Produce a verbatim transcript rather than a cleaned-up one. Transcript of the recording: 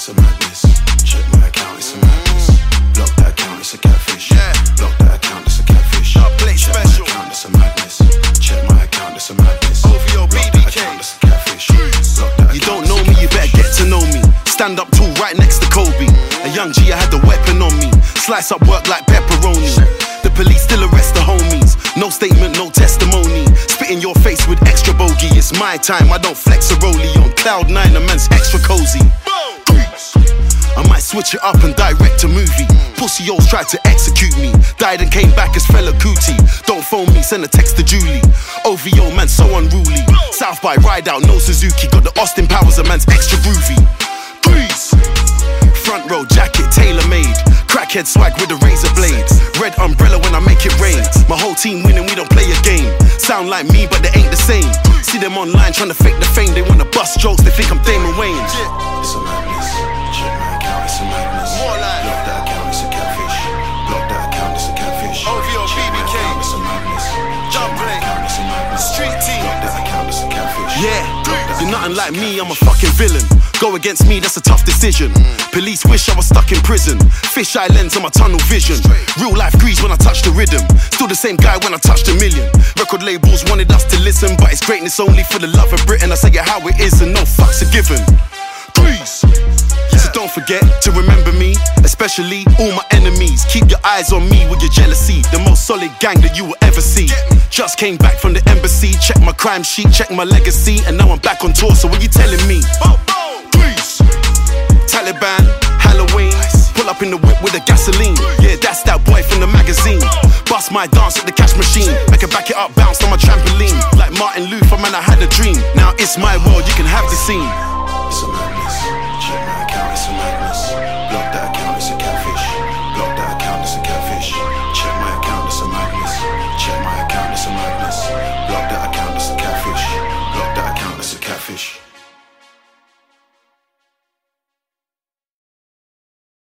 it's a madness. Check my account, it's a madness. Block that account, it's a catfish. Block that account, it's a catfish. Check my account, it's a madness. Check my account, it's a madness. O V O B B K. It's a catfish. You don't know me, you better get to know me. Stand up tall right next to Kobe. A young G, I had the weapon on me. Slice up work like pepperoni. The police still arrest the homies. No statement, no testimony. Spit in your face with extra bogey. It's my time, I don't flex a rollie. On cloud nine, a man's extra cozy. I might switch it up and direct a movie. Pussy O's tried to execute me. Died and came back as Fela Kuti. Don't phone me, send a text to Julie. O V O, man, so unruly. South by ride out, no Suzuki. Got the Austin Powers, a man's extra groovy. Please. Front row jacket, tailor-made. Crackhead swag with the razor blades. Red umbrella when I make it rain. My whole team winning, we don't play a game. Sound like me, but they ain't the same. See them online trying to fake the fame. They wanna bust jokes, they think I'm Damon Wayans. It's a madness. Check my account, it's a madness. More like Block that account, it's a catfish. Block that account, it's a catfish. O V O B B K. It's a madness. Check my Dublin. account, it's a madness. Street team. Block that account, it's a catfish. Yeah, Block that you're account, nothing it's a like me, I'm a catfish. fucking villain. Go against me, that's a tough decision. Police wish I was stuck in prison. Fish-eye lens on my tunnel vision. Real life grease when I touch the rhythm. Still the same guy when I touched a million. Record labels wanted us to listen, but it's greatness only for the love of Britain. I say it how it is and no fucks are given. Please. So don't forget to remember me, especially all my enemies. Keep your eyes on me with your jealousy. The most solid gang that you will ever see. Just came back from the embassy. Check my crime sheet, check my legacy. And now I'm back on tour, so what you telling me? Please. Taliban, Halloween. Pull up in the whip with the gasoline. Yeah, that's that boy from the magazine. Bust my dance at the cash machine. Make it back it up, bounce on my trampoline. Like Martin Luther, man, I had a dream. Now it's my world, you can have the scene.